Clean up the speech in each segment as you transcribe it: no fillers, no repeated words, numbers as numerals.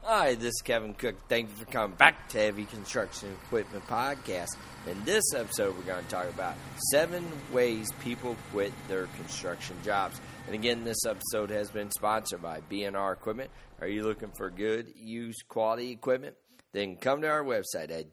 Hi, this is Kevin Cook. Thank you for coming back to Heavy Construction Equipment Podcast. In this episode, we're going to talk about 7 ways people quit their construction jobs. And again, this episode has been sponsored by B&R Equipment. Are you looking for good, used, quality equipment? Then come to our website at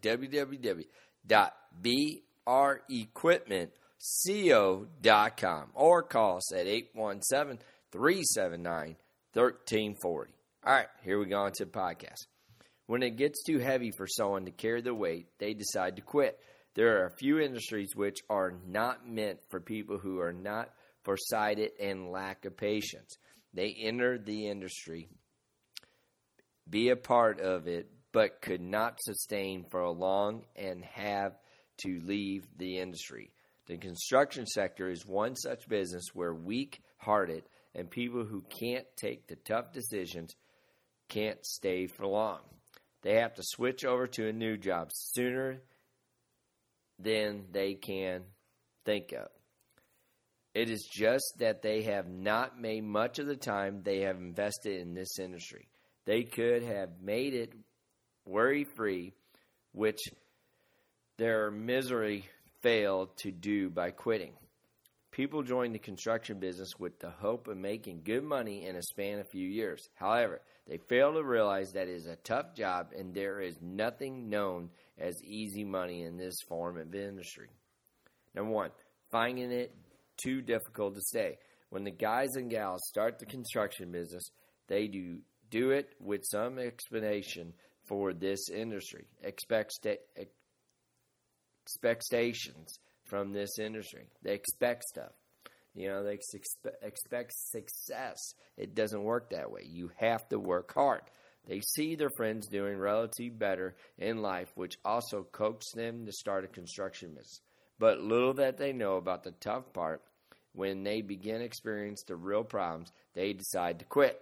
www.brequipmentco.com or call us at 817-379-1340. All right, here we go on to the podcast. When it gets too heavy for someone to carry the weight, they decide to quit. There are a few industries which are not meant for people who are not foresighted and lack of patience. They enter the industry, be a part of it, but could not sustain for long and have to leave the industry. The construction sector is one such business where weak-hearted and people who can't take the tough decisions can't stay for long. They have to switch over to a new job sooner than they can think of. It is just that they have not made much of the time they have invested in this industry. They could have made it worry-free, which their misery failed to do by quitting. People join the construction business with the hope of making good money in a span of a few years. However, they fail to realize that it is a tough job and there is nothing known as easy money in this form of industry. Number 1, finding it too difficult to stay. When the guys and gals start the construction business, they do it with some explanation for this industry, expectations from this industry. They expect stuff. They expect success. It doesn't work that way. You have to work hard. They see their friends doing relatively better in life, which also coaxes them to start a construction business. But little that they know about the tough part, when they begin to experience the real problems, they decide to quit.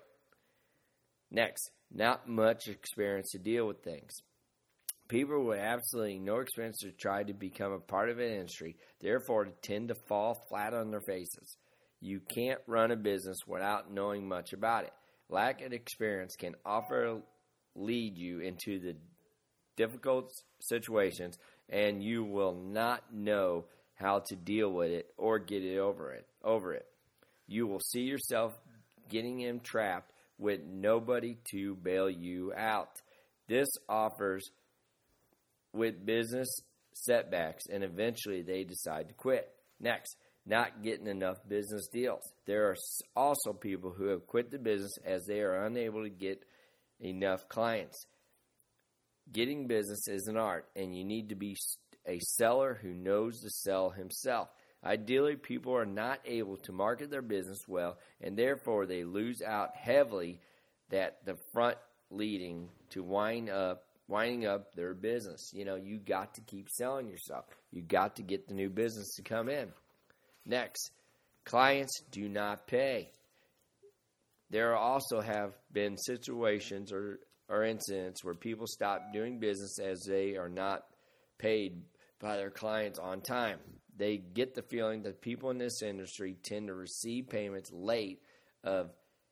Next, not much experience to deal with things. People with absolutely no experience to try to become a part of an industry, therefore tend to fall flat on their faces. You can't run a business without knowing much about it. Lack of experience can often lead you into the difficult situations, and you will not know how to deal with it or get it over it. You will see yourself getting entrapped with nobody to bail you out. This offers with business setbacks, and eventually they decide to quit. Next, not getting enough business deals. There are also people who have quit the business as they are unable to get enough clients. Getting business is an art, and you need to be a seller who knows to sell himself. Ideally, people are not able to market their business well, and therefore they lose out heavily at the front, leading to winding up their business. You got to keep selling yourself. You got to get the new business to come in. Next, clients do not pay. There also have been situations or incidents where people stop doing business as they are not paid by their clients on time. They get the feeling that people in this industry tend to receive payments late of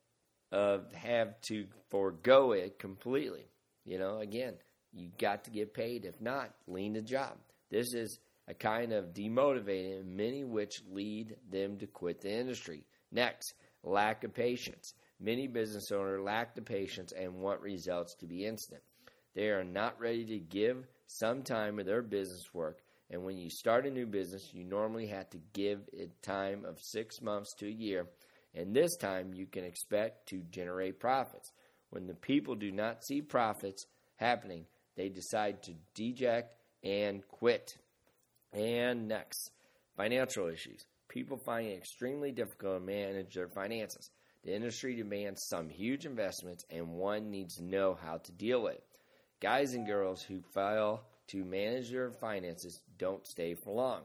have to forego it completely. Again, you got to get paid. If not, leave the job. This is a kind of demotivating, many which lead them to quit the industry. Next, lack of patience. Many business owners lack the patience and want results to be instant. They are not ready to give some time of their business work, and when you start a new business, you normally have to give it time of 6 months to a year, and this time you can expect to generate profits. When the people do not see profits happening, they decide to deject and quit. And next, financial issues. People find it extremely difficult to manage their finances. The industry demands some huge investments, and one needs to know how to deal with it. Guys and girls who fail to manage their finances don't stay for long.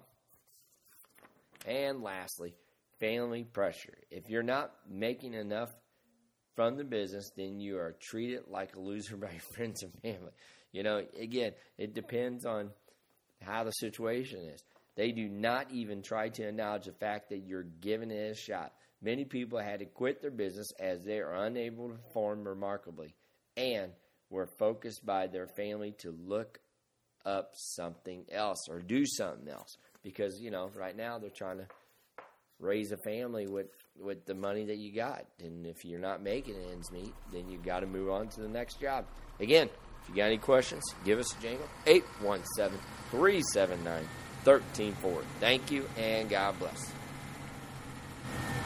And lastly, family pressure. If you're not making enough from the business, then you are treated like a loser by your friends and family. Again, it depends on how the situation is. They do not even try to acknowledge the fact that you're giving it a shot. Many people had to quit their business as they are unable to perform remarkably. And were focused by their family to look up something else or do something else. Because, right now they're trying to raise a family with the money that you got. And if you're not making ends meet, then you got to move on to the next job. Again, if you got any questions, give us a jingle. 817-379-1340. Thank you, and God bless.